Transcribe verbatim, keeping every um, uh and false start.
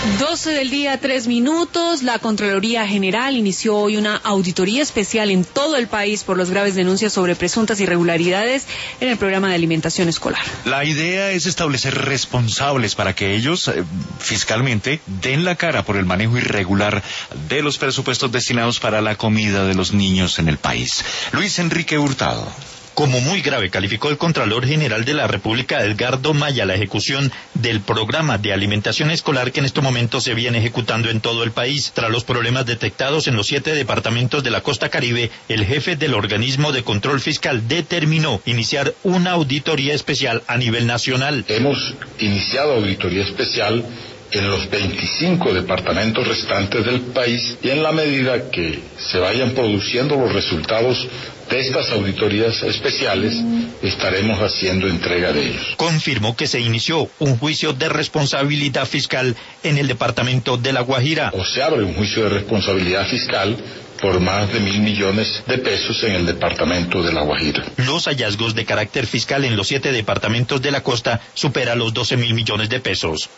doce del día, tres minutos. La Contraloría General inició hoy una auditoría especial en todo el país por las graves denuncias sobre presuntas irregularidades en el programa de alimentación escolar. La idea es establecer responsables para que ellos, eh, fiscalmente, den la cara por el manejo irregular de los presupuestos destinados para la comida de los niños en el país. Luis Enrique Hurtado. Como muy grave calificó el Contralor General de la República, Edgardo Maya, la ejecución del programa de alimentación escolar que en este momento se viene ejecutando en todo el país. Tras los problemas detectados en los siete departamentos de la costa caribe, el jefe del organismo de control fiscal determinó iniciar una auditoría especial a nivel nacional. Hemos iniciado auditoría especial en los veinticinco departamentos restantes del país y en la medida que se vayan produciendo los resultados de estas auditorías especiales, estaremos haciendo entrega de ellos. Confirmó que se inició un juicio de responsabilidad fiscal en el departamento de La Guajira. O se abre un juicio de responsabilidad fiscal por más de mil millones de pesos en el departamento de La Guajira. Los hallazgos de carácter fiscal en los siete departamentos de la costa superan los doce mil millones de pesos.